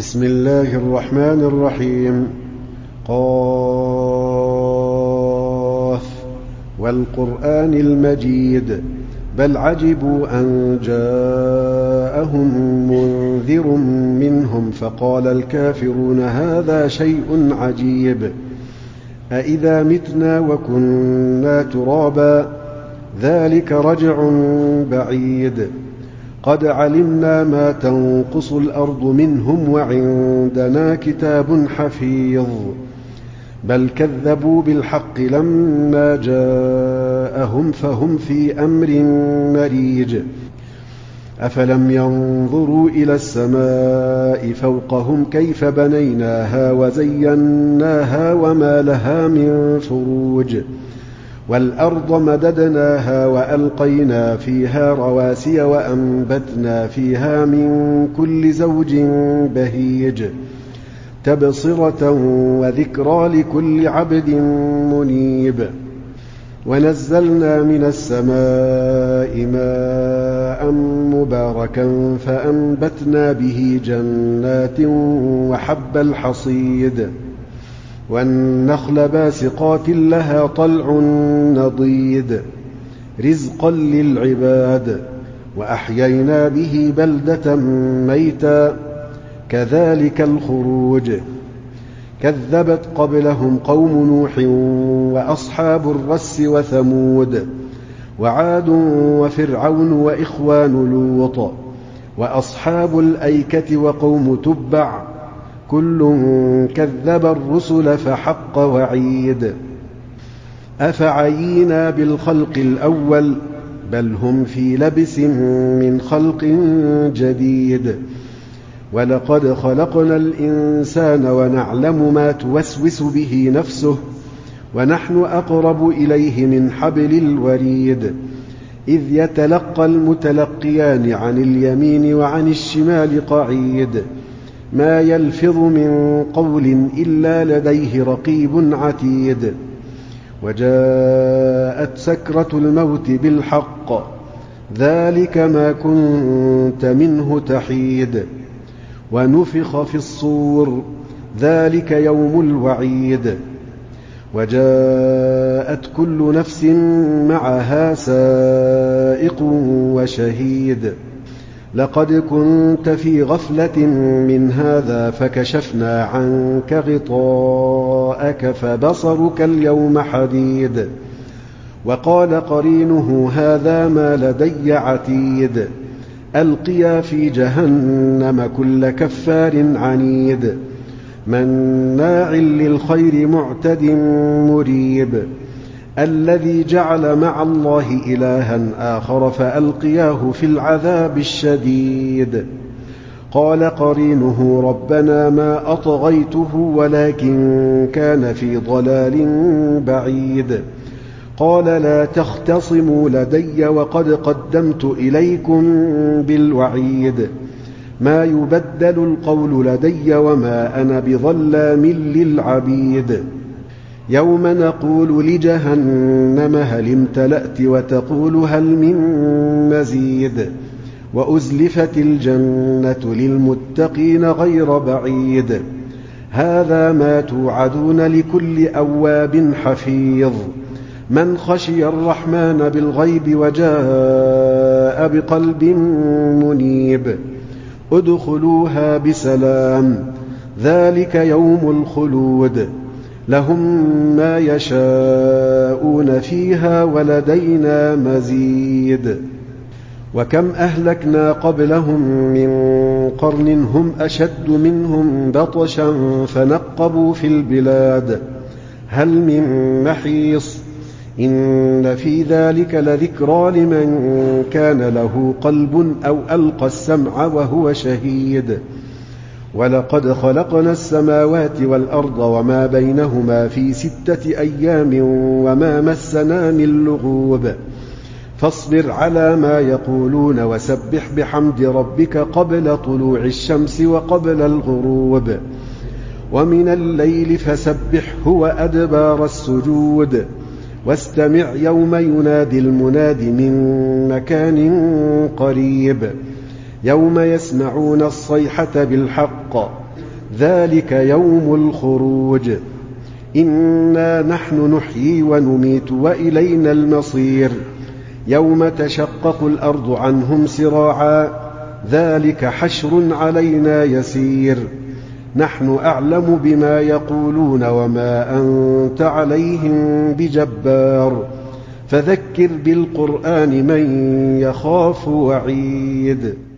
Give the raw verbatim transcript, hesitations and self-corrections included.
بسم الله الرحمن الرحيم. قاف والقرآن المجيد بل عجبوا أن جاءهم منذر منهم فقال الكافرون هذا شيء عجيب أإذا متنا وكنا ترابا ذلك رجع بعيد قد علمنا ما تنقص الأرض منهم وعندنا كتاب حفيظ بل كذبوا بالحق لما جاءهم فهم في أمر مريج أفلم ينظروا إلى السماء فوقهم كيف بنيناها وزيناها وما لها من فروج والأرض مددناها وألقينا فيها رواسي وأنبتنا فيها من كل زوج بهيج تبصرة وذكرى لكل عبد منيب ونزلنا من السماء ماء مباركا فأنبتنا به جنات وحب الحصيد والنخل باسقات لها طلع نضيد رزقا للعباد وأحيينا به بلدة ميتا كذلك الخروج كذبت قبلهم قوم نوح وأصحاب الرس وثمود وعاد وفرعون وإخوان لوط وأصحاب الأيكة وقوم تبع كل كذب الرسل فحق وعيد أفعينا بالخلق الأول بل هم في لبس من خلق جديد ولقد خلقنا الإنسان ونعلم ما توسوس به نفسه ونحن أقرب إليه من حبل الوريد إذ يتلقى المتلقيان عن اليمين وعن الشمال قعيد ما يلفظ من قول إلا لديه رقيب عتيد وجاءت سكرة الموت بالحق ذلك ما كنت منه تحيد ونفخ في الصور ذلك يوم الوعيد وجاءت كل نفس معها سائق وشهيد لقد كنت في غفلة من هذا فكشفنا عنك غطاءك فبصرك اليوم حديد وقال قرينه هذا ما لدي عتيد ألقيا في جهنم كل كفار عنيد مناع للخير معتد مريب الذي جعل مع الله إلها آخر فألقياه في العذاب الشديد قال قرينه ربنا ما أطغيته ولكن كان في ضلال بعيد قال لا تختصموا لدي وقد قدمت إليكم بالوعيد ما يبدل القول لدي وما أنا بظلام للعبيد يوم نقول لجهنم هل امتلأت وتقول هل من مزيد وأزلفت الجنة للمتقين غير بعيد هذا ما توعدون لكل أواب حفيظ من خشي الرحمن بالغيب وجاء بقلب منيب ادخلوها بسلام ذلك يوم الخلود لهم ما يشاءون فيها ولدينا مزيد وكم أهلكنا قبلهم من قرن هم أشد منهم بطشا فنقبوا في البلاد هل من محيص إن في ذلك لذكرى لمن كان له قلب أو ألقى السمع وهو شهيد ولقد خلقنا السماوات والأرض وما بينهما في ستة أيام وما مسنا من لغوب فاصبر على ما يقولون وسبح بحمد ربك قبل طلوع الشمس وقبل الغروب ومن الليل فسبحه وأدبار السجود واستمع يوم ينادي المناد من مكان قريب يوم يسمعون الصيحة بالحق ذلك يوم الخروج إنا نحن نحيي ونميت وإلينا المصير يوم تشقق الأرض عنهم سراعا ذلك حشر علينا يسير نحن أعلم بما يقولون وما أنت عليهم بجبار فذكر بالقرآن من يخاف وعيد